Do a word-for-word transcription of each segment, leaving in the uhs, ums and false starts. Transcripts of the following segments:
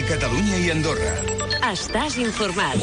Catalunya i Andorra. Estàs informat.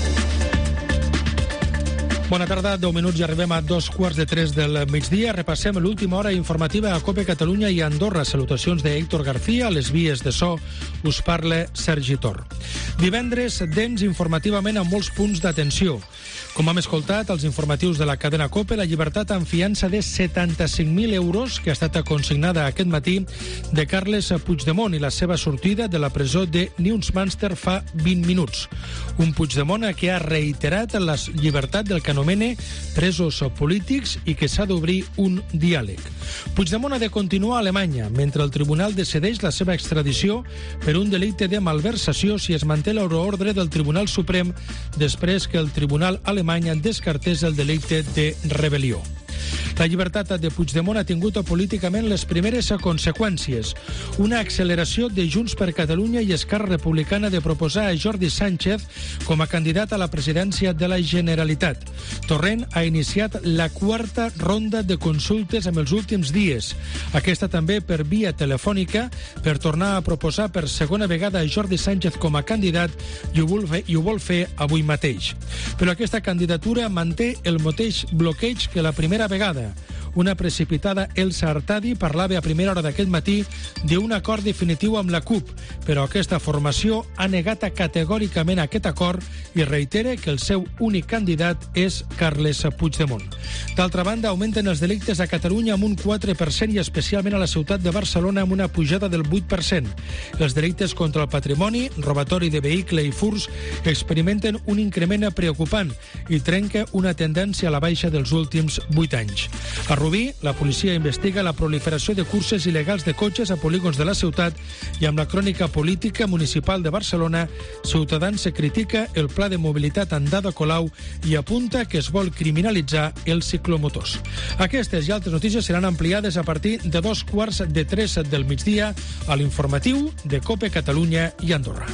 Bona tarda, deu minuts i arribem a dos quarts de tres del migdia. Repassem l'última hora informativa a COPE Catalunya i Andorra. Salutacions d'Héctor García, a les vies de so us parla Sergi Tor. Divendres, dens informativament amb molts punts d'atenció. Com hem escoltat als informatius de la cadena COPE, la llibertat amb fiança de setanta-cinc mil euros que ha estat consignada aquest matí de Carles Puigdemont i la seva sortida de la presó de Newsminster fa vint minuts. Un Puigdemont que ha reiterat la llibertat del que anomena presos polítics i que s'ha d'obrir un diàleg. Puigdemont ha de continuar a Alemanya mentre el tribunal decideix la seva extradició per un delicte de malversació si es manté l'euroordre del Tribunal Suprem després que el tribunal alemany descartés el delicte de rebel·lió. La llibertat de Puigdemont ha tingut políticament les primeres conseqüències. Una acceleració de Junts per Catalunya i Esquerra Republicana de proposar a Jordi Sánchez com a candidat a la presidència de la Generalitat. Torrent ha iniciat la quarta ronda de consultes en els últims dies. Aquesta també per via telefònica per tornar a proposar per segona vegada a Jordi Sánchez com a candidat i ho vol fer, i ho vol fer avui mateix. Però aquesta candidatura manté el mateix bloqueig que la primera vegada. Una precipitada Elsa Artadi parlava a primera hora d'aquest matí d'un acord definitiu amb la CUP, però aquesta formació ha negat categòricament aquest acord i reitera que el seu únic candidat és Carles Puigdemont. D'altra banda, augmenten els delictes a Catalunya amb un quatre per cent i especialment a la ciutat de Barcelona amb una pujada del vuit per cent. Els delictes contra el patrimoni, robatori de vehicle i furs experimenten un increment preocupant i trenca una tendència a la baixa dels últims vuit anys. A Rubí, la policia investiga la proliferació de curses il·legals de cotxes a polígons de la ciutat i amb la crònica política municipal de Barcelona, Ciutadans se critica el pla de mobilitat Andada Colau i apunta que es vol criminalitzar els ciclomotors. Aquestes i altres notícies seran ampliades a partir de dos quarts de tres del migdia a l'informatiu de COPE Catalunya i Andorra.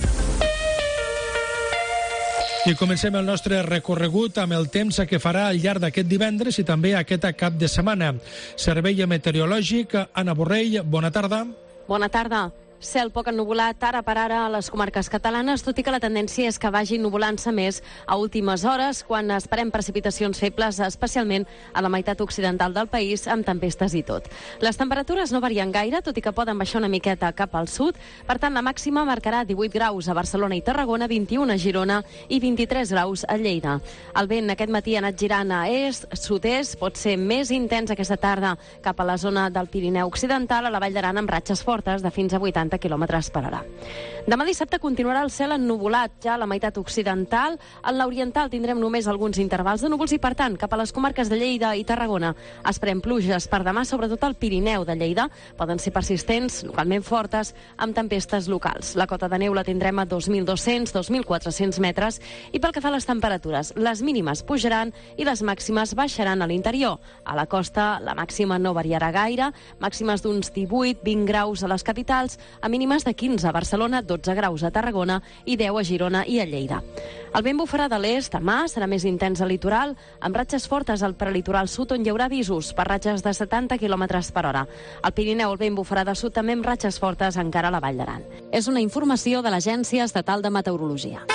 I comencem el nostre recorregut amb el temps que farà al llarg d'aquest divendres i també aquest cap de setmana. Servei meteorològic, Anna Borrell, bona tarda. Bona tarda. Cel poc ennuvolat ara per ara a les comarques catalanes, tot i que la tendència és que vagi ennuvolant-se més a últimes hores, quan esperem precipitacions febles, especialment a la meitat occidental del país, amb tempestes i tot. Les temperatures no varien gaire, tot i que poden baixar una miqueta cap al sud. Per tant, la màxima marcarà divuit graus a Barcelona i Tarragona, vint-i-un a Girona i vint-i-tres graus a Lleida. El vent aquest matí ha anat girant a est, sud-est, pot ser més intens aquesta tarda cap a la zona del Pirineu Occidental, a la Vall d'Aran amb ratxes fortes de fins a vuitanta quilòmetres per hora. Demà dissabte continuarà el cel ennuvolat ja a la meitat occidental. En l'oriental tindrem només alguns intervals de núvols i, per tant, cap a les comarques de Lleida i Tarragona esperem pluges per demà, sobretot al Pirineu de Lleida. Poden ser persistents, localment fortes, amb tempestes locals. La cota de neu la tindrem a dos mil dos-cents a dos mil quatre-cents metres i pel que fa a les temperatures, les mínimes pujaran i les màximes baixaran a l'interior. A la costa la màxima no variarà gaire, màximes d'uns divuit a vint graus a les capitals, a mínimes de quinze a Barcelona, dotze graus a Tarragona i deu a Girona i a Lleida. El vent bufarà de l'est demà, serà més intens al litoral, amb ratxes fortes al prelitoral sud on hi haurà avisos per ratxes de setanta quilòmetres per hora. Al Pirineu el vent bufarà de sud també amb ratxes fortes encara a la Vall d'Aran. És una informació de l'Agència Estatal de Meteorologia.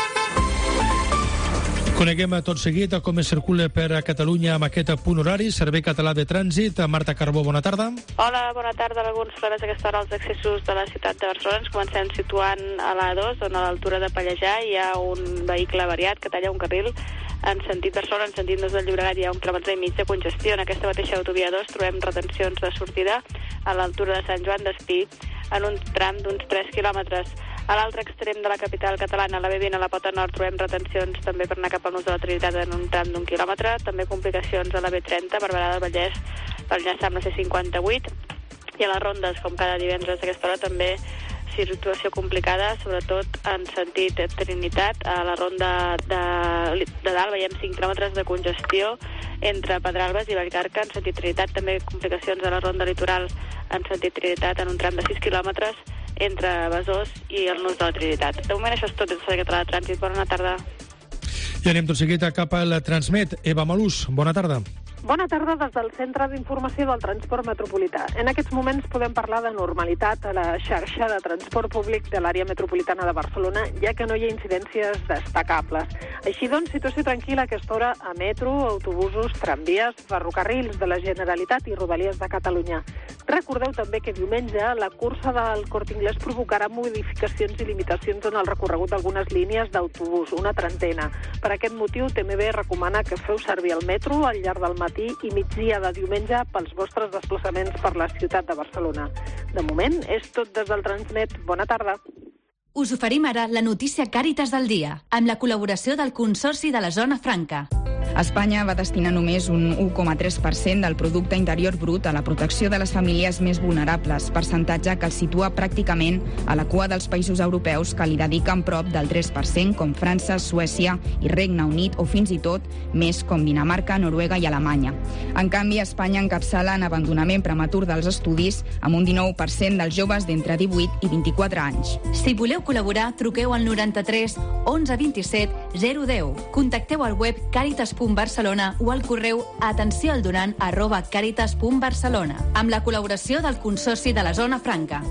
Coneguem tot seguit com es circula per a Catalunya amb aquest punt horari. Servei Català de Trànsit. Marta Carbó, bona tarda. Hola, bona tarda. Alguns problemes a aquesta hora als accessos de la ciutat de Barcelona. Ens comencem situant a l'A dos, on a l'altura de Pallejà hi ha un vehicle variat que talla un carril en sentit Barcelona, en sentit des del Llobregat hi ha un quilòmetre i mig de congestió. En aquesta mateixa autovia dos trobem retencions de sortida a l'altura de Sant Joan d'Espí en un tram d'uns tres quilòmetres. A l'altre extrem de la capital catalana, a la B vint, a la Pota Nord, trobem retencions també per anar cap al Nus de la Trinitat en un tram d'un quilòmetre. També complicacions a la B trenta, Barberà del Vallès, per enllaçar amb la C cinquanta-vuit. I a les rondes, com cada divendres a aquesta hora, també situació complicada, sobretot en sentit Trinitat. A la ronda de, de dalt veiem cinc quilòmetres de congestió entre Pedralbes i Vallcarca en sentit Trinitat. També complicacions a la ronda litoral en sentit Trinitat en un tram de sis quilòmetres entre Besòs i el Nus de la Trinitat. De moment això és tot des del Servei Català de Trànsit. Bona tarda. I anem tot seguit cap al Transmet. Eva Malús, bona tarda. Bona tarda des del Centre d'Informació del Transport Metropolità. En aquests moments podem parlar de normalitat a la xarxa de transport públic de l'àrea metropolitana de Barcelona, ja que no hi ha incidències destacables. Així doncs, situació tranquil·la a aquesta hora a metro, autobusos, tramvies, ferrocarrils de la Generalitat i Rodalies de Catalunya. Recordeu també que diumenge la cursa del Corte Inglés provocarà modificacions i limitacions en el recorregut d'algunes línies d'autobús, una trentena. Per aquest motiu, T M B recomana que feu servir el metro al llarg del matí i migdia de diumenge pels vostres desplaçaments per la ciutat de Barcelona. De moment, és tot des del Transmet. Bona tarda. Us oferim ara la notícia Càritas del dia, amb la col·laboració del Consorci de la Zona Franca. Espanya va destinar només un u coma tres per cent del producte interior brut a la protecció de les famílies més vulnerables, percentatge que el situa pràcticament a la cua dels països europeus que li dediquen prop del tres per cent, com França, Suècia i Regne Unit, o fins i tot més com Dinamarca, Noruega i Alemanya. En canvi, Espanya encapçala en abandonament prematur dels estudis amb un dinou per cent dels joves d'entre divuit i vint-i-quatre anys. Si voleu col·laborar, truqueu al noranta-tres onze vint-i-set zero deu. Contacteu al web caritas punt barcelona o al correu atencióaldonant arroba caritas punt barcelona, amb la col·laboració del Consorci de la Zona Franca.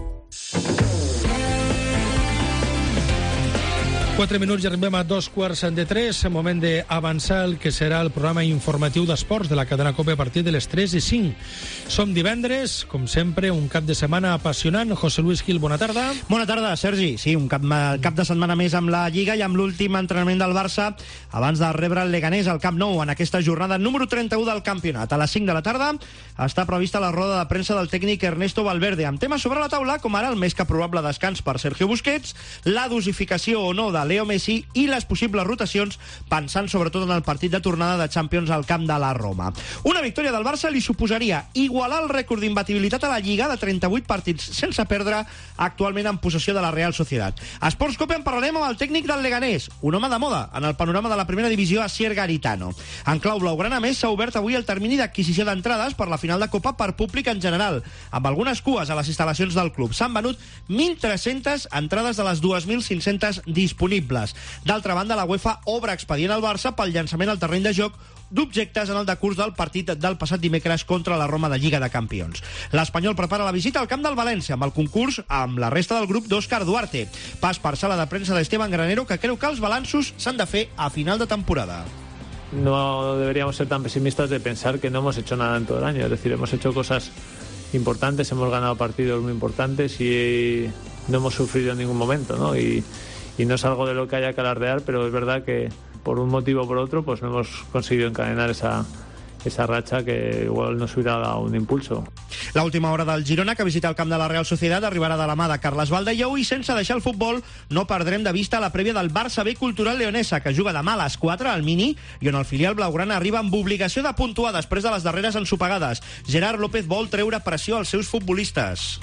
Quatre minuts i arribem a dos quarts de tres, moment d'avançar el que serà el programa informatiu d'esports de la cadena COPE a partir de les tres i cinc. Som divendres, com sempre, un cap de setmana apassionant. José Luis Gil, bona tarda. Bona tarda, Sergi. Sí, un cap, cap de setmana més amb la Lliga i amb l'últim entrenament del Barça abans de rebre el Leganés al Camp Nou en aquesta jornada número trenta-u del campionat. A les cinc de la tarda està prevista la roda de premsa del tècnic Ernesto Valverde, amb temes sobre la taula, com ara el més que probable descans per Sergio Busquets, la dosificació o no de Leo Messi i les possibles rotacions, pensant sobretot en el partit de tornada de Champions al camp de la Roma. Una victòria del Barça li suposaria igualar el rècord d'imbatibilitat a la Lliga de trenta-vuit partits sense perdre, actualment en possessió de la Real Sociedad. A Esports Cope en parlarem amb el tècnic del Leganés, un home de moda en el panorama de la primera divisió, Asier Garitano. En clau blaugrana, més, s'ha obert avui el termini d'adquisició d'entrades per la final de Copa per públic en general, amb algunes cues a les instal·lacions del club. S'han venut mil tres-centes entrades de les dues mil cinc-centes disponibles. D'altra banda, la UEFA obre expedient al Barça pel llançament al terreny de joc d'objectes en el decurs del partit del passat dimecres contra la Roma de Lliga de Campions. L'Espanyol prepara la visita al camp del València amb el concurs amb la resta del grup d'Òscar Duarte. Pas per sala de premsa d'Esteban Granero, que creu que els balanços s'han de fer a final de temporada. No deberíamos ser tan pesimistas de pensar que no hemos hecho nada en todo el año. Es decir, hemos hecho cosas importantes, hemos ganado partidos muy importantes y no hemos sufrido en ningún momento, ¿no? Y, y no es algo de lo que haya que alardear, pero es verdad que por un motivo o por otro pues no hemos conseguido encadenar esa, esa racha que igual nos hubiera dado un impulso. La última hora del Girona, que visita el camp de la Real Sociedad, arribarà de la mà de Carles Baldellou, i sense deixar el futbol no perdrem de vista la prèvia del Barça B Cultural Leonesa, que juga demà a les quatre al Mini i on el filial blaugrana arriba amb obligació de puntuar després de les darreres ensopegades. Gerard López vol treure pressió als seus futbolistes.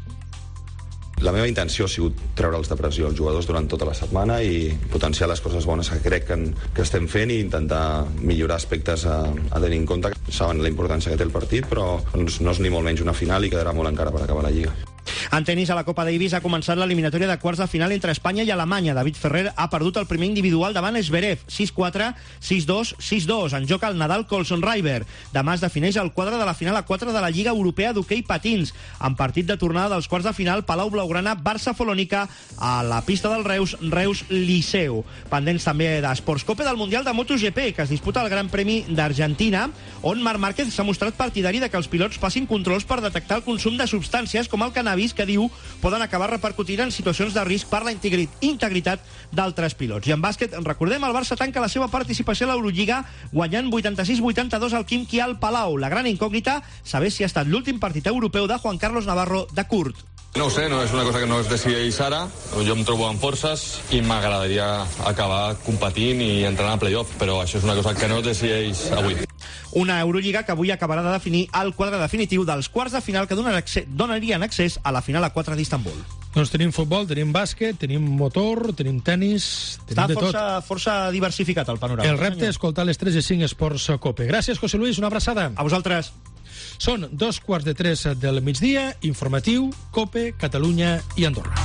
La meva intenció ha sigut treure'ls de pressió als jugadors durant tota la setmana i potenciar les coses bones que crec que, que estem fent i intentar millorar aspectes a, a tenir en compte. Saben la importància que té el partit, però doncs, no és ni molt menys una final i quedarà molt encara per acabar la Lliga. En tenis, a la Copa Davis ha començat l'eliminatòria de quarts de final entre Espanya i Alemanya. David Ferrer ha perdut el primer individual davant Zverev, sis quatre, sis dos, sis dos. En joc el Nadal-Colson-River. Demà es defineix el quadre de la final a quatre de la Lliga Europea d'Hoquei Patins, en partit de tornada dels quarts de final Palau Blaugrana, Barça-Folònica a la pista del Reus, Reus-Liceu. Pendents també d'Esports Cope del Mundial de MotoGP, que es disputa el Gran Premi d'Argentina, on Marc Márquez s'ha mostrat partidari de que els pilots facin controls per detectar el consum de substàncies com el cannabis, que diu poden acabar repercutint en situacions de risc per la integritat d'altres pilots. I en bàsquet, recordem, el Barça tanca la seva participació a l'Eurolliga guanyant vuitanta-sis vuitanta-dos al Quimki al Palau. La gran incògnita, saber si ha estat l'últim partit europeu de Juan Carlos Navarro de curt. No ho sé, no és una cosa que no es decideix ara. Jo em trobo amb forces i m'agradaria acabar competint i entrar a playoff, però això és una cosa que no es decideix avui. Una Eurolliga que avui acabarà de definir el quadre definitiu dels quarts de final que donarien accés a la final a quatre d'Istanbul. Doncs tenim futbol, tenim bàsquet, tenim motor, tenim tenis, tenim Està de tot. Està força diversificat el panorama. El repte és escoltar les tres i cinc Esports Cope. Gràcies, José Luis, una abraçada. A vosaltres. Són dos quarts de tres del migdia, informatiu, Cope, Catalunya i Andorra.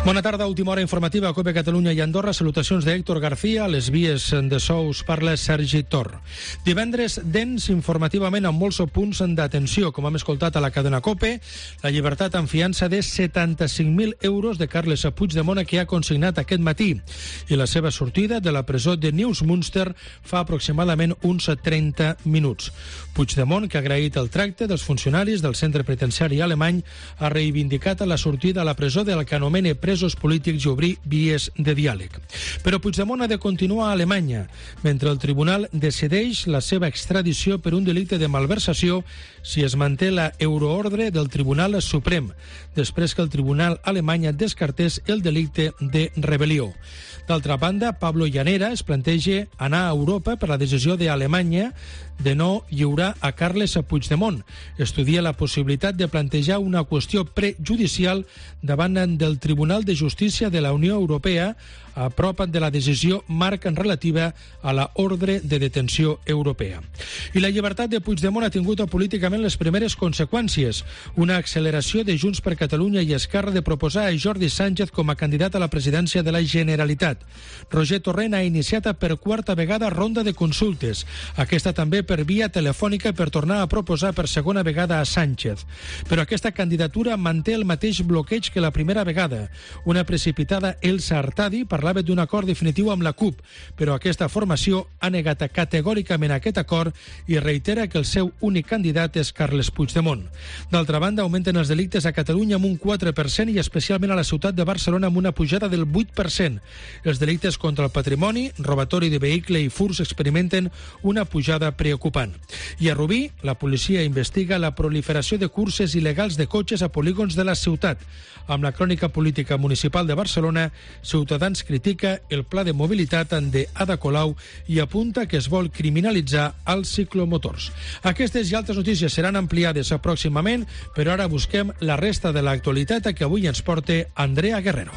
Bona tarda, última hora informativa a COPE Catalunya i Andorra. Salutacions d'Héctor García. A les vies de so us parla Sergi Tor. Divendres dens informativament amb molts punts d'atenció. Com hem escoltat a la cadena COPE, la llibertat en fiança de setanta-cinc mil euros de Carles Puigdemont, que ha consignat aquest matí, i la seva sortida de la presó de Neumünster fa aproximadament uns trenta minuts. Puigdemont, que ha agraït el tracte dels funcionaris del centre penitenciari alemany, ha reivindicat la sortida a la presó del que anomena presos polítics i obrir vies de diàleg. Però Puigdemont ha de continuar a Alemanya, mentre el tribunal decideix la seva extradició per un delicte de malversació si es manté la euroordre del Tribunal Suprem, després que el tribunal alemany descartés el delicte de rebel·lió. D'altra banda, Pablo Llanera es planteja anar a Europa per la decisió d'Alemanya de no lliurar a Carles Puigdemont. Estudia la possibilitat de plantejar una qüestió prejudicial davant del Tribunal de Justícia de la Unió Europea a prop de la decisió marc relativa a la ordre de detenció europea. I la llibertat de Puigdemont ha tingut políticament les primeres conseqüències. Una acceleració de Junts per Catalunya i Esquerra de proposar a Jordi Sánchez com a candidat a la presidència de la Generalitat. Roger Torrent ha iniciat per quarta vegada ronda de consultes. Aquesta també per via telefònica per tornar a proposar per segona vegada a Sánchez. Però aquesta candidatura manté el mateix bloqueig que la primera vegada. Una precipitada Elsa Artadi parlava d'un acord definitiu amb la CUP, però aquesta formació ha negat categòricament aquest acord i reitera que el seu únic candidat és Carles Puigdemont. D'altra banda, augmenten els delictes a Catalunya amb un quatre per cent i especialment a la ciutat de Barcelona amb una pujada del vuit per cent. Els delictes contra el patrimoni, robatori de vehicle i furs experimenten una pujada preocupant. I a Rubí, la policia investiga la proliferació de curses il·legals de cotxes a polígons de la ciutat. Amb la crònica política municipal de Barcelona, Ciutadans critica el pla de mobilitat de Ada Colau i apunta que es vol criminalitzar els ciclomotors. Aquestes i altres notícies seran ampliades pròximament, però ara busquem la resta de l'actualitat que avui ens porta Andrea Guerrero.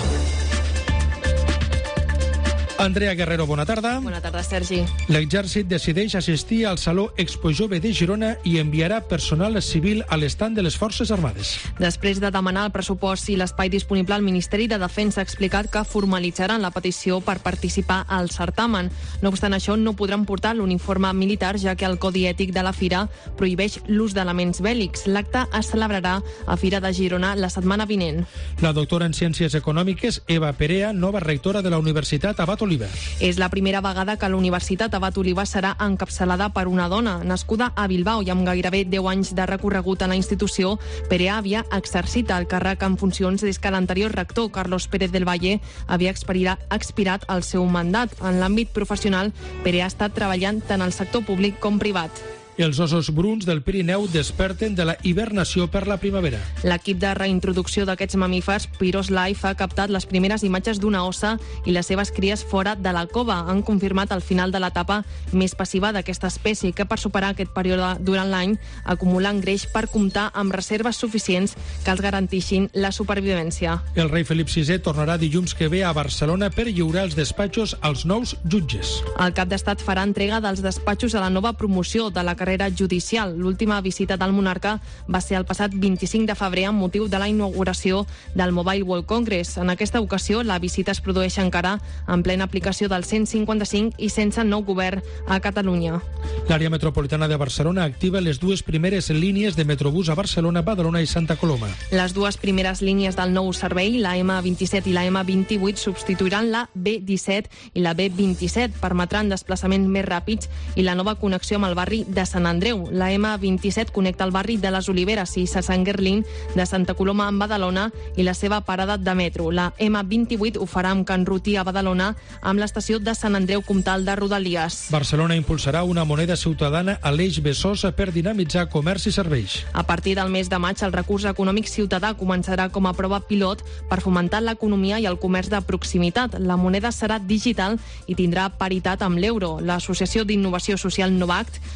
Andrea Guerrero, bona tarda. Bona tarda, Sergi. L'exèrcit decideix assistir al Saló Expo Jove de Girona i enviarà personal civil a l'estand de les Forces Armades. Després de demanar el pressupost i l'espai disponible, el Ministeri de Defensa ha explicat que formalitzaran la petició per participar al certamen. No obstant això, no podran portar l'uniforme militar, ja que el Codi Ètic de la Fira prohibeix l'ús d'elements bèl·lics. L'acte es celebrarà a Fira de Girona la setmana vinent. La doctora en Ciències Econòmiques, Eva Perea, nova rectora de la Universitat Abat Oliver. És la primera vegada que la Universitat Abat Oliver serà encapçalada per una dona. Nascuda a Bilbao i amb gairebé deu anys de recorregut en la institució, Perea havia exercit el càrrec en funcions des que l'anterior rector, Carlos Pérez del Valle, havia expirat el seu mandat. En l'àmbit professional, Perea ha estat treballant tant al sector públic com privat. Els ossos bruns del Pirineu desperten de la hibernació per la primavera. L'equip de reintroducció d'aquests mamífers, Pyros Life, ha captat les primeres imatges d'una ossa i les seves cries fora de la cova. Han confirmat el final de l'etapa més passiva d'aquesta espècie, que per superar aquest període durant l'any acumulen greix per comptar amb reserves suficients que els garantixin la supervivència. El rei Felip sisè tornarà dilluns que ve a Barcelona per lliurar els despatxos als nous jutges. El cap d'estat farà entrega dels despatxos a la nova promoció de la carrera judicial. L'última visita del monarca va ser el passat vint-i-cinc de febrer amb motiu de la inauguració del Mobile World Congress. En aquesta ocasió, la visita es produeix encara en plena aplicació del cent cinquanta-cinc i sense nou govern a Catalunya. L'àrea metropolitana de Barcelona activa les dues primeres línies de Metrobús a Barcelona, Badalona i Santa Coloma. Les dues primeres línies del nou servei, la ema vint-i-set i la ema vint-i-vuit, substituiran la be disset i la be vint-i-set, permetran desplaçaments més ràpids i la nova connexió amb el barri de Sant Andreu. La ema vint-i-set connecta el barri de les Oliveres i Sant Guerlín de Santa Coloma amb Badalona i la seva parada de metro. La ema vint-i-vuit ho farà amb Can Rutí a Badalona amb l'estació de Sant Andreu Comtal de Rodalies. Barcelona impulsarà una moneda ciutadana a l'eix Besòs per dinamitzar comerç i serveis. A partir del mes de maig, el recurs econòmic ciutadà començarà com a prova pilot per fomentar l'economia i el comerç de proximitat. La moneda serà digital i tindrà paritat amb l'euro. L'Associació d'Innovació Social Novact serà la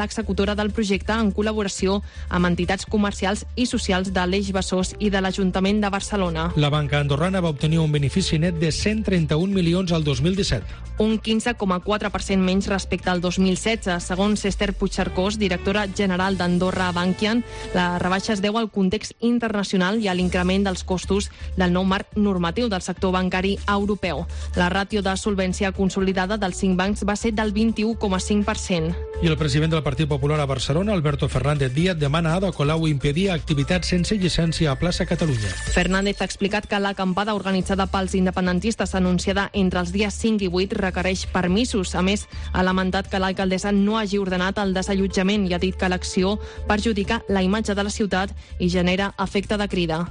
l'executora del projecte en col·laboració amb entitats comercials i socials de l'Eix Besòs i de l'Ajuntament de Barcelona. La banca andorrana va obtenir un benefici net de cent trenta-un milions al dos mil disset. Un quinze coma quatre per cent menys respecte al dos mil setze. Segons Esther Puigcercós, directora general d'Andorra Bankian, la rebaixa es deu al context internacional i a l'increment dels costos del nou marc normatiu del sector bancari europeu. La ràtio de solvència consolidada dels cinc bancs va ser del vint-i-u coma cinc per cent. I el president del Partit Popular a Barcelona, Alberto Fernández Díaz, demana a Ada Colau impedir activitats sense llicència a plaça Catalunya. Fernández ha explicat que l'acampada organitzada pels independentistes anunciada entre els dies cinc i vuit requereix permisos. A més, ha lamentat que l'alcaldessa no hagi ordenat el desallotjament i ha dit que l'acció perjudica la imatge de la ciutat i genera efecte de crida.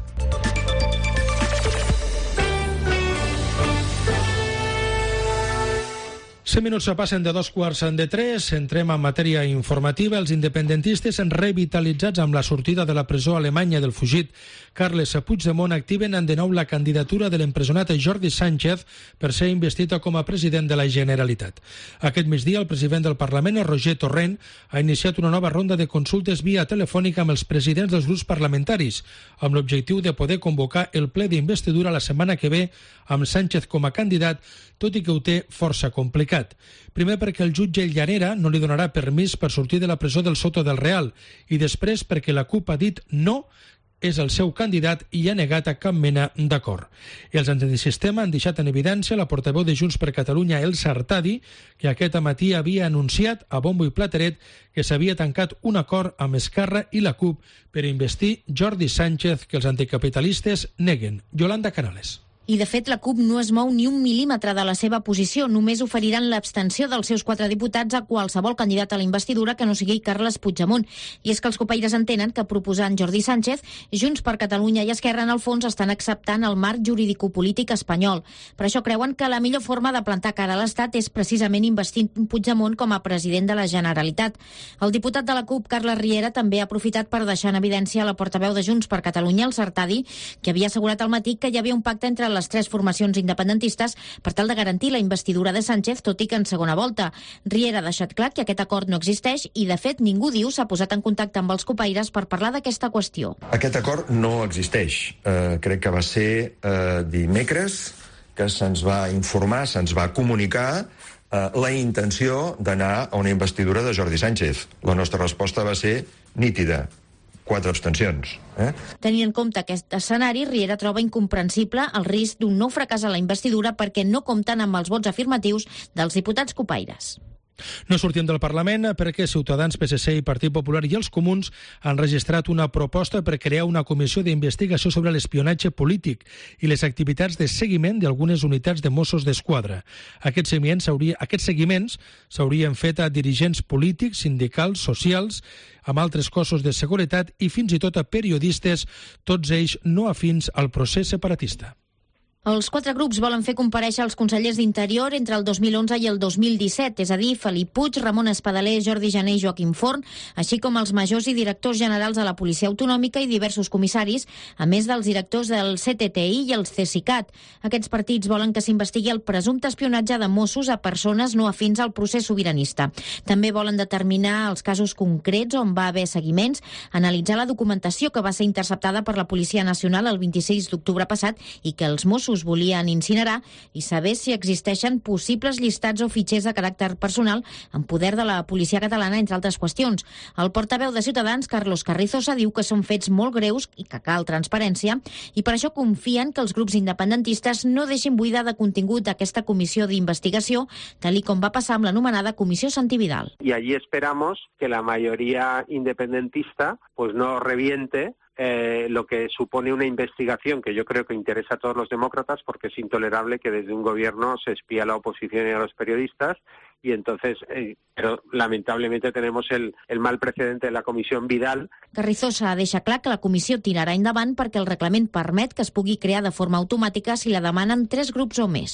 Cent minuts se passen de dos quarts de tres. Entrem en matèria informativa. Els independentistes revitalitzats amb la sortida de la presó alemanya del fugit Carles Puigdemont activen de nou la candidatura de l'empresonat Jordi Sánchez per ser investit com a president de la Generalitat. Aquest migdia, el president del Parlament, Roger Torrent, ha iniciat una nova ronda de consultes via telefònica amb els presidents dels grups parlamentaris, amb l'objectiu de poder convocar el ple d'investidura la setmana que ve amb Sánchez com a candidat, tot i que ho té força complicat. Primer perquè el jutge Llanera no li donarà permís per sortir de la presó del Soto del Real i després perquè la CUP ha dit no, és el seu candidat i ha negat a cap mena d'acord. I els antisistema han deixat en evidència la portaveu de Junts per Catalunya, Elsa Artadi, que aquest matí havia anunciat a bombo i plateret que s'havia tancat un acord amb Esquerra i la CUP per investir Jordi Sánchez, que els anticapitalistes neguen. Yolanda Canales. I, de fet, la CUP no es mou ni un mil·límetre de la seva posició. Només oferiran l'abstenció dels seus quatre diputats a qualsevol candidat a la investidura que no sigui Carles Puigdemont. I és que els copaires entenen que proposant Jordi Sánchez, Junts per Catalunya i Esquerra, en el fons, estan acceptant el marc jurídico-polític espanyol. Per això creuen que la millor forma de plantar cara a l'Estat és precisament investint Puigdemont com a president de la Generalitat. El diputat de la CUP, Carles Riera, també ha aprofitat per deixar en evidència la portaveu de Junts per Catalunya, el Sartadi, que havia assegurat al matí que hi havia un pacte entre les tres formacions independentistes per tal de garantir la investidura de Sánchez, tot i que en segona volta. Riera ha deixat clar que aquest acord no existeix i, de fet, ningú diu s'ha posat en contacte amb els copaires per parlar d'aquesta qüestió. Aquest acord no existeix. Uh, crec que va ser uh, dimecres que se'ns va informar, se'ns va comunicar uh, la intenció d'anar a una investidura de Jordi Sánchez. La nostra resposta va ser nítida. Quatre abstencions. Eh? Tenint en compte aquest escenari, Riera troba incomprensible el risc d'un nou fracàs a la investidura perquè no compten amb els vots afirmatius dels diputats copaires. No sortim del Parlament perquè Ciutadans, P S C i Partit Popular i els Comuns han registrat una proposta per crear una comissió d'investigació sobre l'espionatge polític i les activitats de seguiment d'algunes unitats de Mossos d'Esquadra. Aquests seguiments s'haurien, aquests seguiments s'haurien fet a dirigents polítics, sindicals, socials, amb altres cossos de seguretat i fins i tot a periodistes, tots ells no afins al procés separatista. Els quatre grups volen fer comparèixer els consellers d'Interior entre el dos mil onze i el dos mil disset, és a dir, Felip Puig, Ramon Espadaler, Jordi Jané i Joaquim Forn, així com els majors i directors generals de la Policia Autonòmica i diversos comissaris, a més dels directors del C T T I i el CESICAT. Aquests partits volen que s'investigui el presumpte espionatge de Mossos a persones no afins al procés sobiranista. També volen determinar els casos concrets on va haver seguiments, analitzar la documentació que va ser interceptada per la Policia Nacional el vint-i-sis d'octubre passat i que els Mossos volien incinerar i saber si existeixen possibles llistats o fitxers de caràcter personal en poder de la policia catalana, entre altres qüestions. El portaveu de Ciutadans, Carlos Carrizosa, diu que són fets molt greus i que cal transparència i per això confien que els grups independentistes no deixin buida de contingut aquesta comissió d'investigació, tal i com va passar amb l'anomenada Comissió Santi Vidal. Y allí esperamos que la mayoría independentista pues no reviente Eh, lo que supone una investigación que yo creo que interesa a todos los demócratas porque es intolerable que desde un gobierno se espía a la oposición y a los periodistas y entonces, eh, pero lamentablemente tenemos el, el mal precedente de la Comisión Vidal. Carrizosa deixa clar que la comissió tirarà endavant perquè el reglament permet que es pugui crear de forma automàtica si la demanen tres grups o més.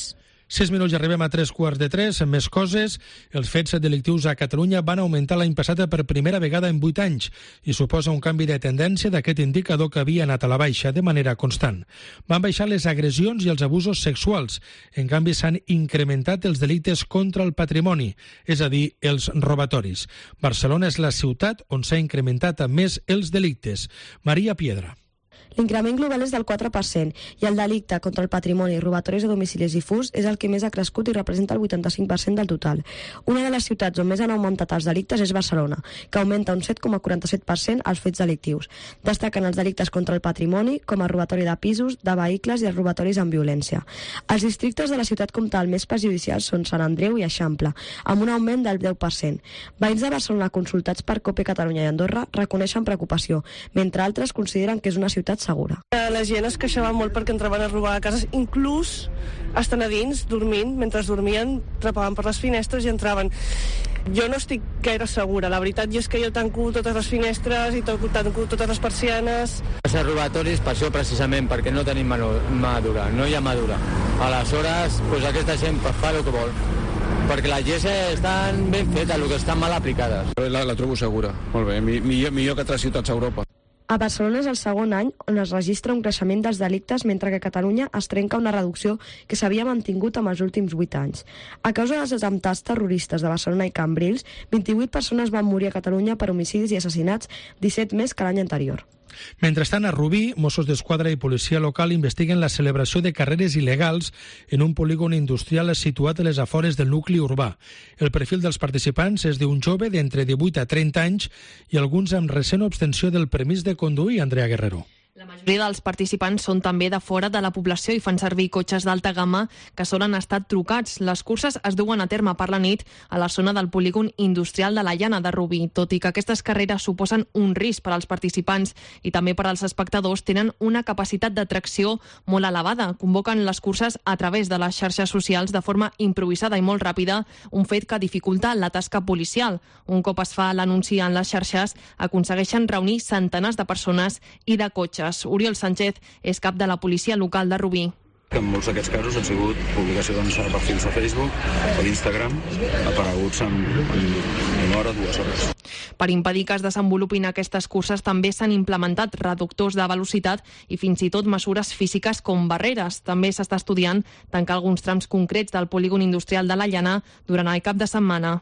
Sis minuts i arribem a tres quarts de tres. Més coses. Els fets delictius a Catalunya van augmentar l'any passat per primera vegada en vuit anys i suposa un canvi de tendència d'aquest indicador que havia anat a la baixa de manera constant. Van baixar les agressions i els abusos sexuals. En canvi, s'han incrementat els delictes contra el patrimoni, és a dir, els robatoris. Barcelona és la ciutat on s'ha incrementat més els delictes. Maria Piedra. L'increment global és del quatre per cent i el delicte contra el patrimoni, robatoris a domicilis i furs és el que més ha crescut i representa el vuitanta-cinc per cent del total. Una de les ciutats on més han augmentat els delictes és Barcelona, que augmenta un set coma quaranta-set per cent els fets delictius. Destaquen els delictes contra el patrimoni, com el robatori de pisos, de vehicles i els robatoris amb violència. Els districtes de la ciutat comtal més perjudicials són Sant Andreu i Eixample, amb un augment del deu per cent. Veïns de Barcelona consultats per COPE Catalunya i Andorra reconeixen preocupació, mentre altres consideren que és una ciutat segura. La gent es queixava molt perquè entraven a robar a cases, inclús estan a dins, dormint, mentre dormien, trepaven per les finestres i entraven. Jo no estic gaire segura, la veritat, i és que jo tanco totes les finestres i tanco totes les persianes. Els robatoris per això precisament, perquè no tenim madura, no hi ha madura. Aleshores, doncs aquesta gent fa el que vol, perquè les lleis estan ben fetes, el que estan mal aplicades. La, la trobo segura, molt bé, millor, millor que altres ciutats a Europa. A Barcelona és el segon any on es registra un creixement dels delictes, mentre que a Catalunya es trenca una reducció que s'havia mantingut en els últims vuit anys. A causa dels atemptats terroristes de Barcelona i Cambrils, vint-i-vuit persones van morir a Catalunya per homicidis i assassinats, disset més que l'any anterior. Mentrestant, a Rubí, Mossos d'Esquadra i policia local investiguen la celebració de carreres il·legals en un polígon industrial situat a les afores del nucli urbà. El perfil dels participants és d'un jove d'entre divuit a trenta anys i alguns amb recent obtenció del permís de conduir, Andrea Guerrero. La majoria dels participants són també de fora de la població i fan servir cotxes d'alta gamma que solen estar trucats. Les curses es duen a terme per la nit a la zona del polígon industrial de la Llana de Rubí. Tot i que aquestes carreres suposen un risc per als participants i també per als espectadors, tenen una capacitat d'atracció molt elevada. Convoquen les curses a través de les xarxes socials de forma improvisada i molt ràpida, un fet que dificulta la tasca policial. Un cop es fa l'anunci en les xarxes, aconsegueixen reunir centenars de persones i de cotxes. Oriol Sánchez és cap de la policia local de Rubí. En molts d'aquests casos han sigut publicacions a perfils a Facebook o d'Instagram apareguts en, en una hora, dues hores. Per impedir que es desenvolupin aquestes curses també s'han implementat reductors de velocitat i fins i tot mesures físiques com barreres. També s'està estudiant tancar alguns trams concrets del polígon industrial de la Llana durant el cap de setmana.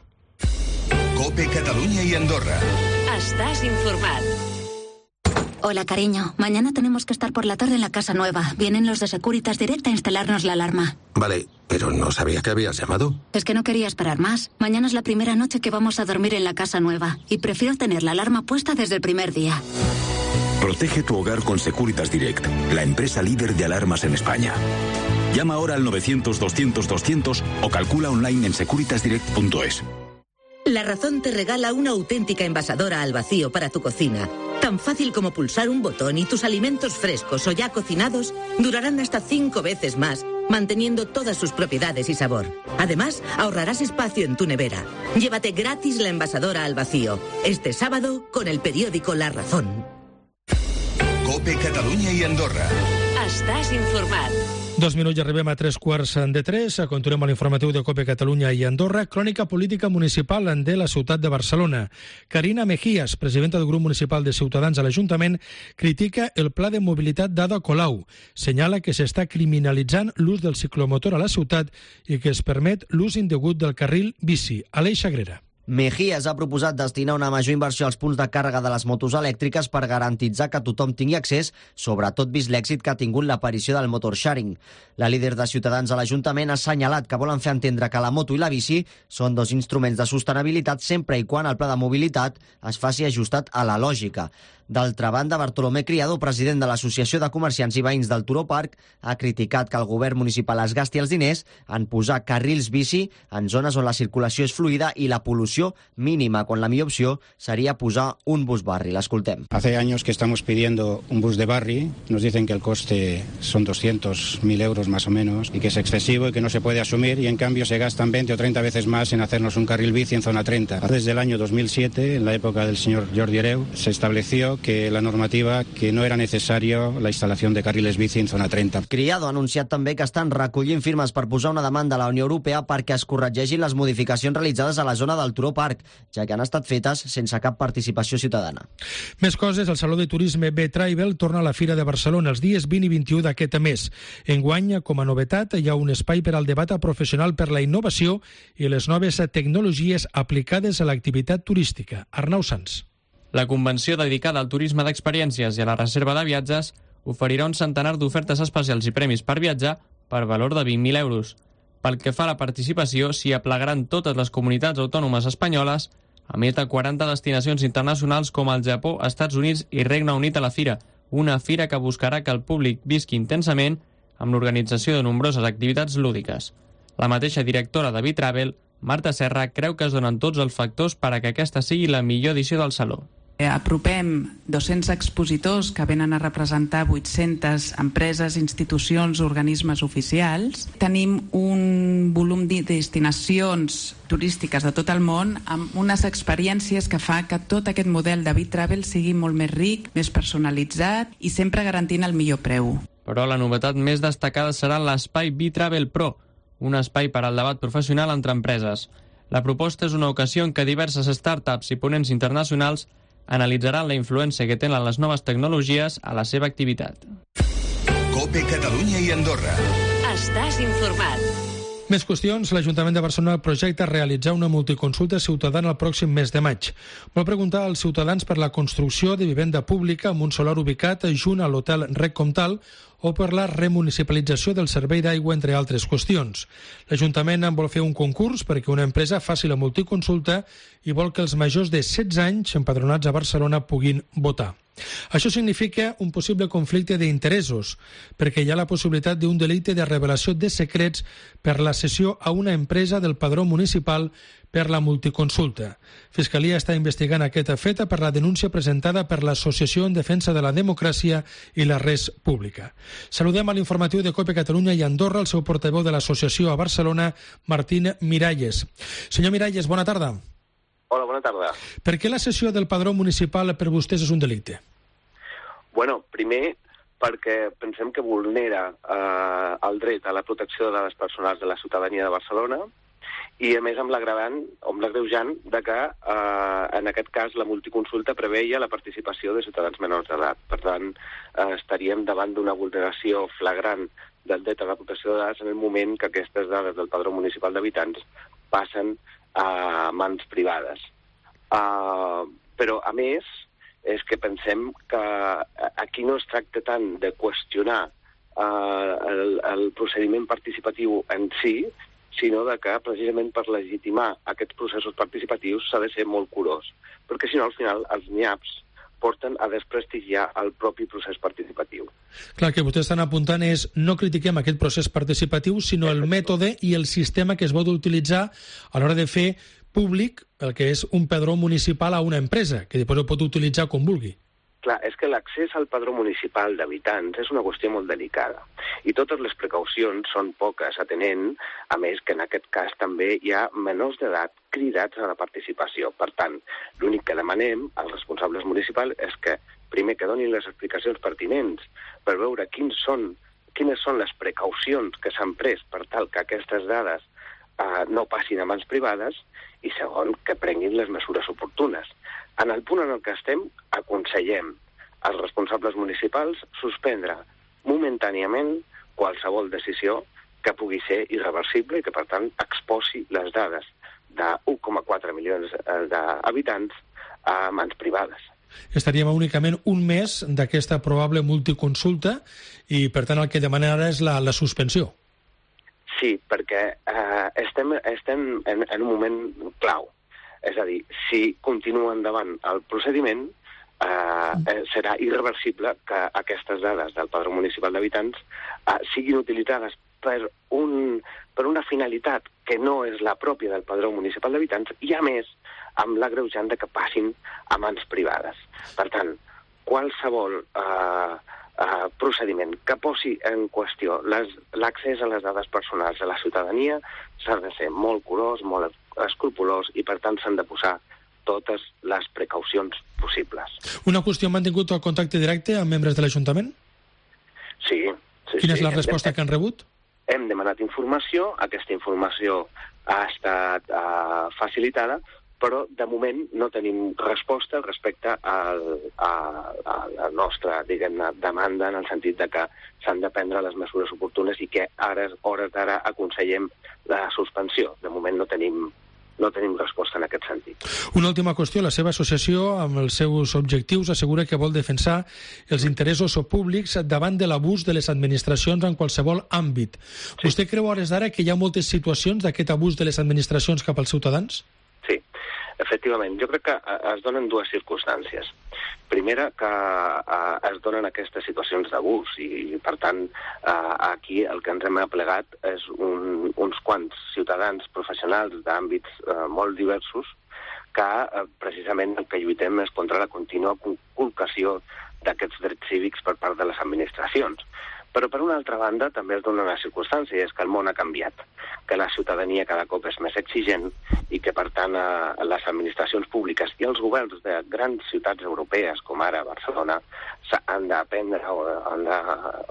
COPE Catalunya y Andorra. Estàs informat. Hola, cariño. Mañana tenemos que estar por la tarde en la casa nueva. Vienen los de Securitas Direct a instalarnos la alarma. Vale, pero no sabía que habías llamado. Es que no quería esperar más. Mañana es la primera noche que vamos a dormir en la casa nueva y prefiero tener la alarma puesta desde el primer día. Protege tu hogar con Securitas Direct, la empresa líder de alarmas en España. Llama ahora al novecientos doscientos doscientos o calcula online en securitas direct punto es. La Razón te regala una auténtica envasadora al vacío para tu cocina. Tan fácil como pulsar un botón y tus alimentos frescos o ya cocinados durarán hasta cinco veces más, manteniendo todas sus propiedades y sabor. Además, ahorrarás espacio en tu nevera. Llévate gratis la envasadora al vacío. Este sábado con el periódico La Razón. COPE Catalunya i Andorra. Estàs informat. Dos minuts i arribem a tres quarts de tres. Continuem amb l'informatiu de COPE Catalunya i Andorra. Crònica política municipal de la ciutat de Barcelona. Carina Mejías, presidenta del grup municipal de Ciutadans a l'Ajuntament, critica el pla de mobilitat d'Ada Colau. Senyala que s'està criminalitzant l'ús del ciclomotor a la ciutat i que es permet l'ús indegut del carril bici. Aleix Sagrera. Mejías ha proposat destinar una major inversió als punts de càrrega de les motos elèctriques per garantitzar que tothom tingui accés, sobretot vist l'èxit que ha tingut l'aparició del motorsharing. La líder de Ciutadans a l'Ajuntament ha assenyalat que volen fer entendre que la moto i la bici són dos instruments de sostenibilitat sempre i quan el pla de mobilitat es faci ajustat a la lògica. D'altra banda, Bartolomé Criado, president de l'Associació de Comerciants i Veïns del Turó Parc, ha criticat que el govern municipal es gasti els diners en posar carrils bici en zones on la circulació és fluida i la pol·lució mínima, quan la millor opció seria posar un bus barri. L'escoltem. Hace años que estamos pidiendo un bus de barri, nos dicen que el coste son doscientos mil euros más o menos y que es excesivo y que no se puede asumir, y en cambio se gastan veinte o treinta veces más en hacernos un carril bici en zona treinta. Desde el año dos mil siete, en la época del señor Jordi Hereu, se estableció claro que la normativa que no era necesario la instalación de carriles bici en zona treinta. Criado ha anunciat també que estan recollint firmes per posar una demanda a la Unió Europea perquè es corregeixin les modificacions realitzades a la zona del Turó Park, ja que han estat fetes sense cap participació ciutadana. Més coses, el Saló de Turisme B-Travel torna a la Fira de Barcelona els dies vint i vint-i-u d'aquest mes. Enguany, com a novetat, hi ha un espai per al debat professional per la innovació i les noves tecnologies aplicades a l'activitat turística. Arnau Sans. La convenció dedicada al turisme d'experiències i a la reserva de viatges oferirà un centenar d'ofertes especials i premis per viatjar per valor de vint mil euros. Pel que fa a la participació, s'hi aplegaran totes les comunitats autònomes espanyoles, a més de quaranta destinacions internacionals com el Japó, Estats Units i Regne Unit a la fira, una fira que buscarà que el públic visqui intensament amb l'organització de nombroses activitats lúdiques. La mateixa directora de B-Travel, Marta Serra, creu que es donen tots els factors per a que aquesta sigui la millor edició del Saló. Apropem dos-cents expositors que venen a representar vuit-centes empreses, institucions, organismes oficials. Tenim un volum de destinacions turístiques de tot el món amb unes experiències que fa que tot aquest model de B-Travel sigui molt més ric, més personalitzat i sempre garantint el millor preu. Però la novetat més destacada serà l'espai B-Travel Pro, un espai per al debat professional entre empreses. La proposta és una ocasió en què diverses startups i ponents internacionals analitzaran la influència que tenen les noves tecnologies a la seva activitat. COPE Catalunya i Andorra. Estàs informat. Més qüestions. L'Ajuntament de Barcelona projecta realitzar una multiconsulta ciutadana el pròxim mes de maig. Vol preguntar als ciutadans per la construcció de vivenda pública amb un solar ubicat junt a l'hotel Rec Comtal o per la remunicipalització del servei d'aigua, entre altres qüestions. L'Ajuntament en vol fer un concurs perquè una empresa faci la multiconsulta i vol que els majors de setze anys empadronats a Barcelona puguin votar. Això significa un possible conflicte d'interessos, perquè hi ha la possibilitat d'un delicte de revelació de secrets per la cessió a una empresa del padró municipal per la multiconsulta. Fiscalia està investigant aquesta feta per la denúncia presentada per l'Associació en Defensa de la Democràcia i la Res Pública. Saludem a l'informatiu de COPE Catalunya i Andorra el seu portaveu de l'associació a Barcelona, Martín Miralles. Senyor Miralles, bona tarda. Hola, bona tarda. Per què la cessió del padró municipal per vostès és un delicte? Bueno, primer perquè pensem que vulnera eh, el dret a la protecció de dades personals de la ciutadania de Barcelona i, a més, amb l'agravant, amb l'agreujant de que, eh, en aquest cas, la multiconsulta preveia la participació de ciutadans menors d'edat. Per tant, eh, estaríem davant d'una vulneració flagrant del dret a la protecció de dades en el moment que aquestes dades del padró municipal d'habitants passen a mans privades. Uh, però, a més, és que pensem que aquí no es tracta tant de qüestionar uh, el, el procediment participatiu en si, sinó de que, precisament per legitimar aquests processos participatius, s'ha de ser molt curós. Perquè, si no, al final, els nyaps porten a desprestigiar el propi procés participatiu. Clar, que vostès estan apuntant és no critiquem aquest procés participatiu, sinó el mètode i el sistema que es vol utilitzar a l'hora de fer públic el que és un padró municipal a una empresa, que després ho pot utilitzar com vulgui. Clar, és que l'accés al padró municipal d'habitants és una qüestió molt delicada i totes les precaucions són poques, atenent, a més que en aquest cas també hi ha menors d'edat cridats a la participació. Per tant, l'únic que demanem als responsables municipals és que, primer, que donin les explicacions pertinents per veure quins són, quines són les precaucions que s'han pres per tal que aquestes dades eh, no passin a mans privades i, segon, que prenguin les mesures oportunes. En el punt en el que estem, aconsellem als responsables municipals suspendre momentàniament qualsevol decisió que pugui ser irreversible i que, per tant, exposi les dades de un coma quatre milions d'habitants a mans privades. Estaríem únicament un mes d'aquesta probable multiconsulta i, per tant, el que demanen ara és la, la suspensió. Sí, perquè eh, estem, estem en, en un moment clau. És a dir, si continua endavant el procediment, eh, serà irreversible que aquestes dades del padró municipal d'habitants eh, siguin utilitzades per, un, per una finalitat que no és la pròpia del padró municipal d'habitants i, a més, amb l'agreujant de que passin a mans privades. Per tant, qualsevol eh, eh, procediment que posi en qüestió l'accés a les dades personals de la ciutadania s'ha de ser molt curós, molt escrupolós i, per tant, s'han de posar totes les precaucions possibles. Una qüestió, han mantingut el contacte directe amb membres de l'Ajuntament? Sí, sí. Quina sí. és la resposta que han rebut? Hem demanat informació, aquesta informació ha estat uh, facilitada, però de moment no tenim resposta respecte al, a, a la nostra, diguem-ne, demanda, en el sentit de que s'han de prendre les mesures oportunes i que ara, hores d'ara, aconsellem la suspensió. De moment no tenim no tenim resposta en aquest sentit. Una última qüestió. La seva associació, amb els seus objectius, assegura que vol defensar els interessos públics davant de l'abús de les administracions en qualsevol àmbit. Sí. Vostè creu a hores d'ara que hi ha moltes situacions d'aquest abús de les administracions cap als ciutadans? Sí, efectivament. Jo crec que es donen dues circumstàncies. Primera, que uh, es donen aquestes situacions d'abús i, per tant, uh, aquí el que ens hem aplegat és un, uns quants ciutadans professionals d'àmbits uh, molt diversos que uh, precisament el que lluitem és contra la contínua conculcació d'aquests drets cívics per part de les administracions. Però, per una altra banda, també es dona una circumstància, i és que el món ha canviat, que la ciutadania cada cop és més exigent i que, per tant, eh, les administracions públiques i els governs de grans ciutats europees, com ara Barcelona, han d'aprendre o han de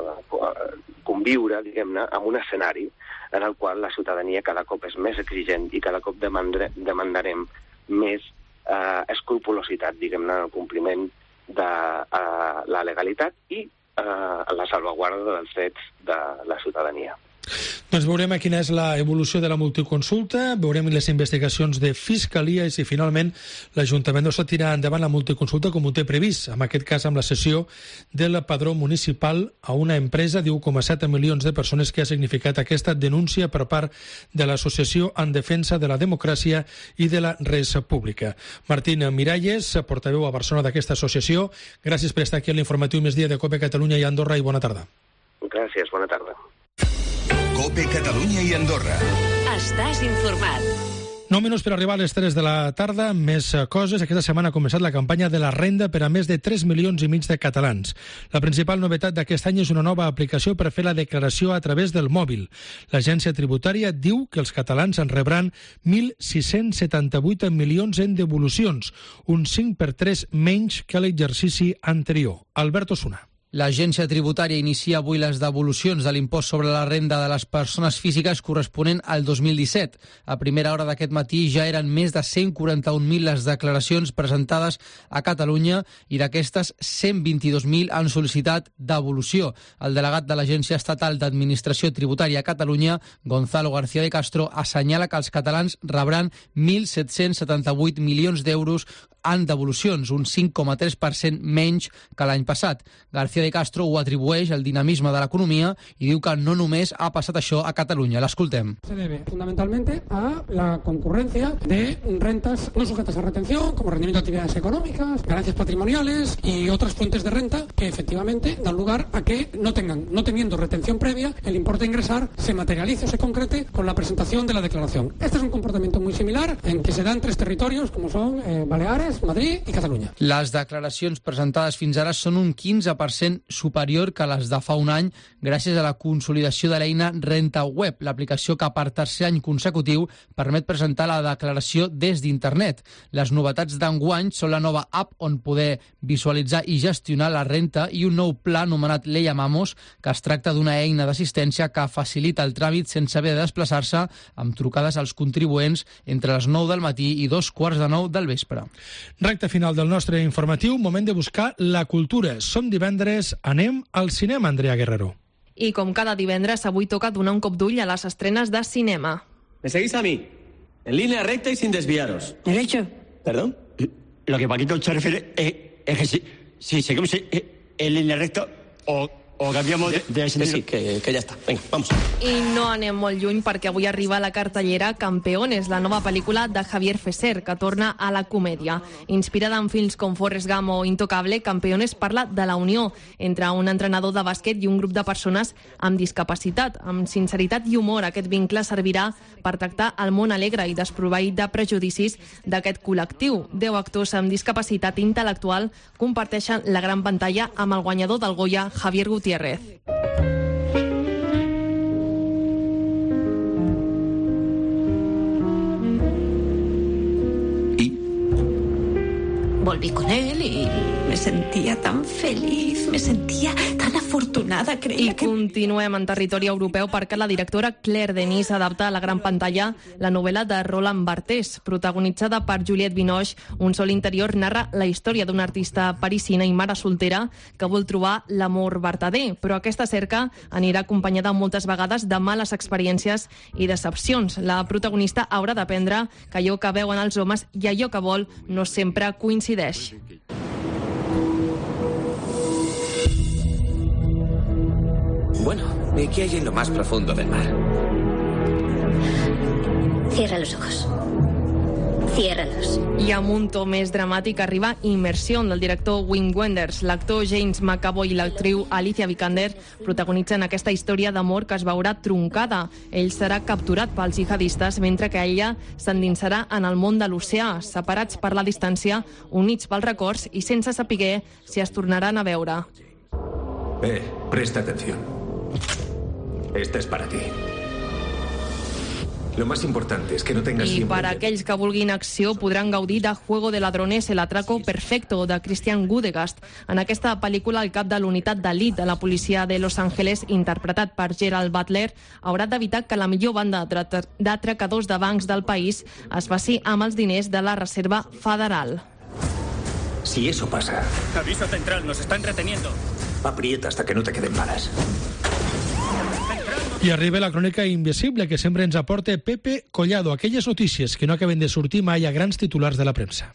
conviure, diguem-ne, amb un escenari en el qual la ciutadania cada cop és més exigent i cada cop demandre, demandarem més eh, escrupolositat, diguem-ne, en el compliment de eh, la legalitat i a la salvaguarda dels drets de la ciutadania. Doncs veurem quina és l'evolució de la multiconsulta, veurem les investigacions de Fiscalia i si finalment l'Ajuntament no s'ha tirat endavant la multiconsulta com ho té previst, en aquest cas amb la cessió del padró municipal a una empresa de un coma set milions de persones que ha significat aquesta denúncia per part de l'Associació en Defensa de la Democràcia i de la Res Pública. Martín Miralles, portaveu a Barcelona d'aquesta associació, gràcies per estar aquí a l'informatiu Migdia de COPE Catalunya i Andorra i bona tarda. Gràcies, bona tarda. COPE Catalunya i Andorra. Estàs informat. Nou minuts per arribar a les tres de la tarda. Més coses. Aquesta setmana ha començat la campanya de la renda per a més de tres milions i mig de catalans. La principal novetat d'aquest any és una nova aplicació per fer la declaració a través del mòbil. L'agència tributària diu que els catalans en rebran mil sis-cents setanta-vuit milions en devolucions, un cinc per tres menys que l'exercici anterior. Albert Osuna. L'Agència Tributària inicia avui les devolucions de l'impost sobre la renda de les persones físiques corresponent al dos mil disset. A primera hora d'aquest matí ja eren més de cent quaranta-un mil les declaracions presentades a Catalunya i d'aquestes cent vint-i-dos mil han sol·licitat devolució. El delegat de l'Agència Estatal d'Administració Tributària a Catalunya, Gonzalo García de Castro, assenyala que els catalans rebran mil set-cents setanta-vuit milions d'euros en devolucions, un cinc coma tres per cent menys que l'any passat. García de Castro ho atribueix al dinamisme de l'economia i diu que no només ha passat això a Catalunya. L'escoltem. Se debe fundamentalmente a la concurrencia de rentas no sujetas a retención, como rendimiento de actividades económicas, ganancias patrimoniales y otras fuentes de renta que efectivamente dan lugar a que no tengan, no teniendo retención previa, el importe a ingresar se materialice o se concrete con la presentación de la declaración. Este es un comportamiento muy similar en que se da en tres territorios como son eh, Baleares, Madrid i Catalunya. Les declaracions presentades fins ara són un quinze per cent superior que les de fa un any gràcies a la consolidació de l'eina Renta Web, l'aplicació que per tercer any consecutiu permet presentar la declaració des d'internet. Les novetats d'enguany són la nova app on poder visualitzar i gestionar la renta i un nou pla anomenat Ley Amamos, que es tracta d'una eina d'assistència que facilita el tràmit sense haver de desplaçar-se, amb trucades als contribuents entre les nou del matí i dos quarts de nou del vespre. Recte final del nostre informatiu, moment de buscar la cultura. Som divendres, anem al cinema, Andrea Guerrero. I com cada divendres, avui toca donar un cop d'ull a les estrenes de cinema. ¿Me seguís a mí? En línea recta y sin desviaros. ¿Derecho? ¿Perdón? Lo que Paquito se refiere es, es que si, si seguimos en línea recta o... o cambiamos de, de sentido. Sí, que, que ja està. Vinga, vamos. I no anem molt lluny perquè avui arriba a la cartellera Campeones, la nova pel·lícula de Javier Fesser, que torna a la comèdia. Inspirada en films com Forrest Gump o Intocable, Campeones parla de la unió entre un entrenador de bàsquet i un grup de persones amb discapacitat. Amb sinceritat i humor, aquest vincle servirà per tractar el món alegre i desproveït de prejudicis d'aquest col·lectiu. Deu actors amb discapacitat intel·lectual comparteixen la gran pantalla amb el guanyador del Goya, Javier Gutiérrez. Gutiérrez. Y volví con él y me sentía tan feliz, me sentía tan afortunada. Creía I continuem en territori europeu perquè la directora Claire Denis adapta a la gran pantalla la novel·la de Roland Barthes, protagonitzada per Juliette Binoche. Un sol interior narra la història d'una artista parisina i mare soltera que vol trobar l'amor vertader, però aquesta cerca anirà acompanyada moltes vegades de males experiències i decepcions. La protagonista haurà d'aprendre que allò que veuen els homes i allò que vol no sempre coincideix. Bueno, ¿y qué hay en lo más profundo del mar? Cierra los ojos. Ciérralos. I amb un to més dramàtic arriba Immersion, del director Wim Wenders. L'actor James McAvoy i l'actriu Alicia Vikander protagonitzen aquesta història d'amor que es veurà troncada. Ell serà capturat pels jihadistes, mentre que ella s'endinsarà en el món de l'oceà, separats per la distància, units pels records i sense saber si es tornaran a veure. Eh, presta atención. Esta es para ti. Lo más importante es que no tengas I siempre... per a aquells que vulguin acció podran gaudir de Juego de Ladrones, el atraco perfecto, de Christian Gudegast. En aquesta pel·lícula, el cap de l'unitat d'elit de la policia de Los Angeles, interpretat per Gerald Butler, haurà d'evitar que la millor banda d'atracadors de bancs del país es faci amb els diners de la Reserva Federal. Si eso pasa... Aviso central, nos están reteniendo. Aprieta hasta que no te queden balas. I arriba la crònica invisible que sempre ens aporta Pepe Collado, aquelles notícies que no acaben de sortir mai a grans titulars de la premsa.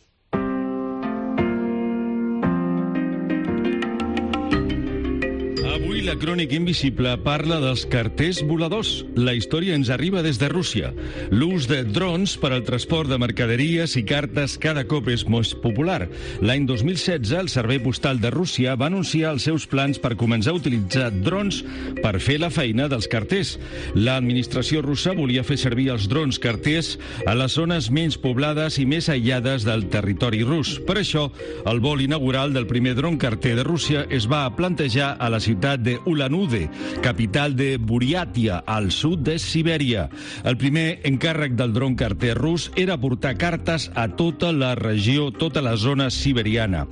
Avui la crònica invisible parla dels carters voladors. La història ens arriba des de Rússia. L'ús de drons per al transport de mercaderies i cartes cada cop és més popular. L'any dos mil setze, el Servei Postal de Rússia va anunciar els seus plans per començar a utilitzar drons per fer la feina dels carters. L'administració russa volia fer servir els drons carters a les zones menys poblades i més aïllades del territori rus. Per això, el vol inaugural del primer dron carter de Rússia es va plantejar a la ciutat de Ulan-Ude, capital de Buriatia, al sud de Sibèria. El primer encàrrec del dron carter rus era portar cartes a tota la regió, tota la zona siberiana.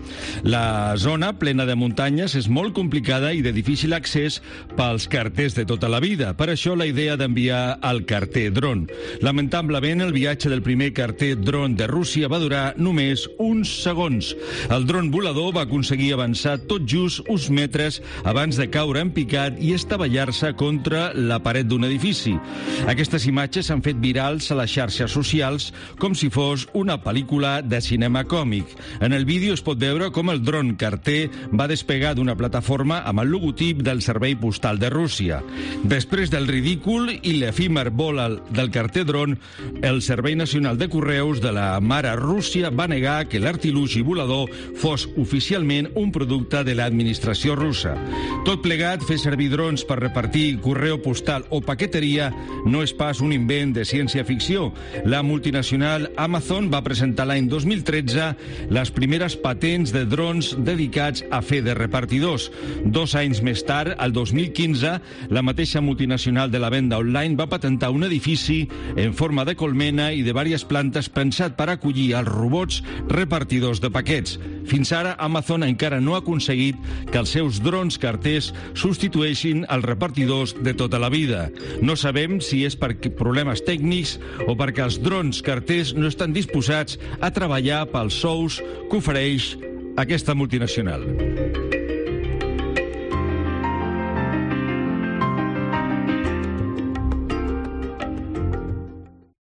La zona, plena de muntanyes, és molt complicada i de difícil accés pels carters de tota la vida. Per això la idea d'enviar el carter dron. Lamentablement, el viatge del primer carter dron de Rússia va durar només uns segons. El dron volador va aconseguir avançar tot just uns metres abans de caure en picat i estavellar-se contra la paret d'un edifici. Aquestes imatges s'han fet virals a les xarxes socials com si fos una pel·lícula de cinema còmic. En el vídeo es pot veure com el dron carter va despegar d'una plataforma amb el logotip del Servei Postal de Rússia. Després del ridícul i l'efímer vol del carter dron, el Servei Nacional de Correus de la mare Rússia va negar que l'artilugi volador fos oficialment un producte de l'administració russa. Tot plegat, fer servir drons per repartir correu postal o paqueteria no és pas un invent de ciència-ficció. La multinacional Amazon va presentar l'any dos mil tretze les primeres patents de drons dedicats a fer de repartidors. Dos anys més tard, el dos mil quinze, la mateixa multinacional de la venda online va patentar un edifici en forma de colmena i de diverses plantes pensat per acollir els robots repartidors de paquets. Fins ara, Amazon encara no ha aconseguit que els seus drons carters substitueixin els repartidors de tota la vida. No sabem si és per problemes tècnics o perquè els drons carters no estan disposats a treballar pels sous que ofereix aquesta multinacional.